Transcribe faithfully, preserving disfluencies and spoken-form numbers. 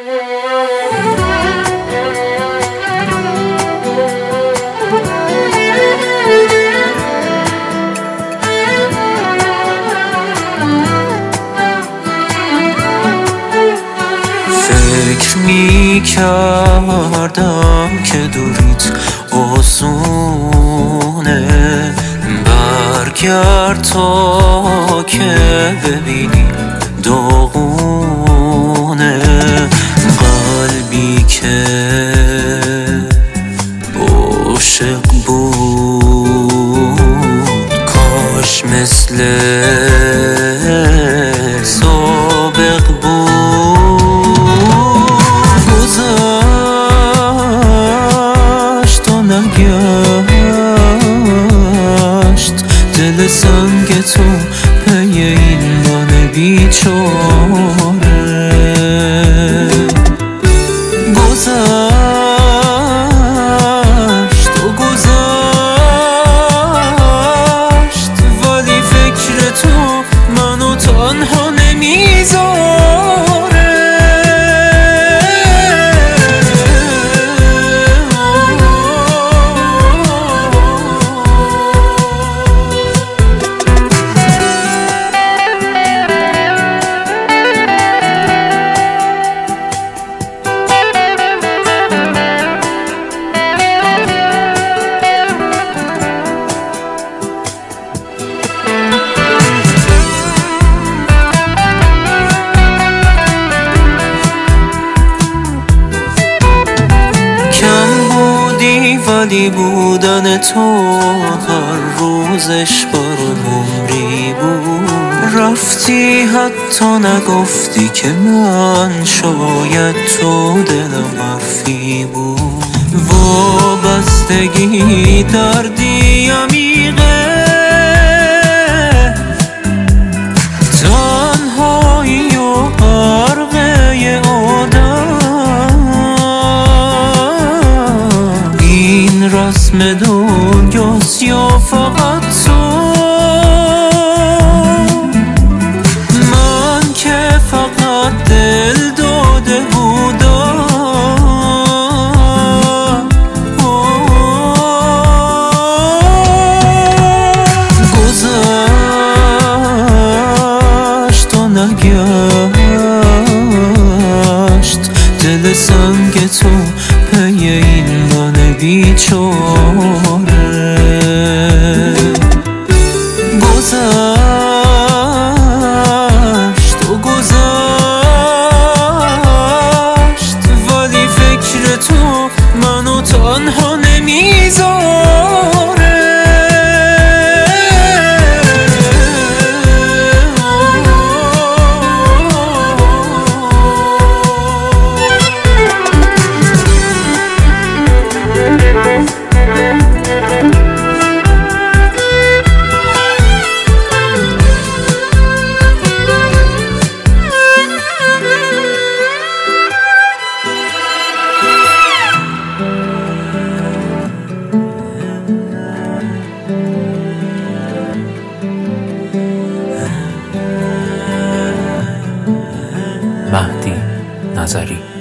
فکر می کردم که دوریت آسونه، برگرد تا که ببینی داغونه. قلبی که عاشق بود کاش مثل سابق بود. گذشت و نگشت دل سنگ تو پی این من بیچاره. گذشت و گذشت ولی فکر تو منو تنها نمیذاره. ولی بودن تو هر روزش برام عمری بود. رفتی حتی نگفتی که من شاید تو دلم حرفی بود. وابستگی دردی عمیقه، تنهایی و غرقه آدم. رسم دنیاست یا فقط تو؟ من که فقط دل داده بودم. گذشت و نگشت دل سنگ تو پی این من بیچاره. گذشت و گذشت ولی فکر تو منو تنها نمیذاره. مهدی نظری.